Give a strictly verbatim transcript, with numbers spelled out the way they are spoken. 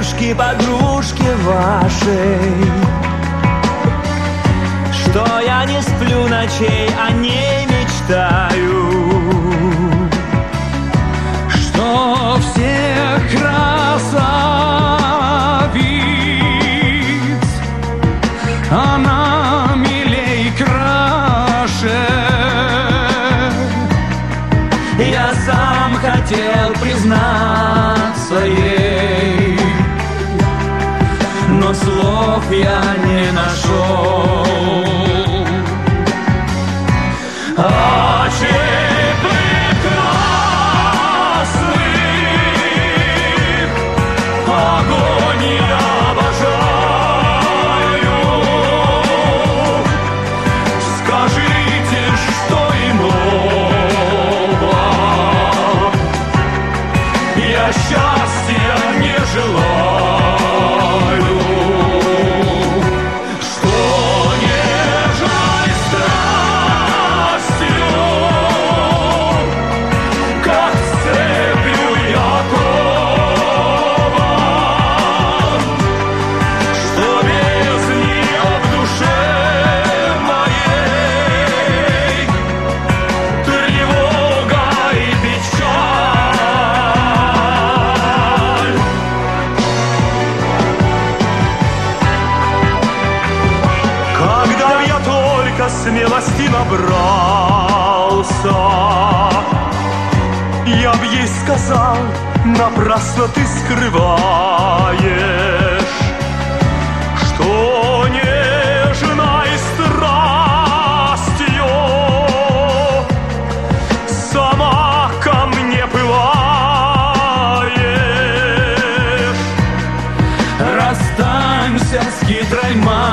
подружки, подружки вашей, что я не сплю ночей, о ней мечтаю, что всех красавиц она милей краше. Я сам хотел признаться ей, но слов я не нашел. Очей прекрасных, огонь я обожаю. Скажите, что иного я счастья не желаю. Что нежной страстью, как цепью я кован, что без нее в душе моей тревога и печаль. Когда я только смелости набрался, я б ей сказал: напрасно ты скрываешь, что нежной страстью сама ко мне пылаешь. Расстанься с хитрой маской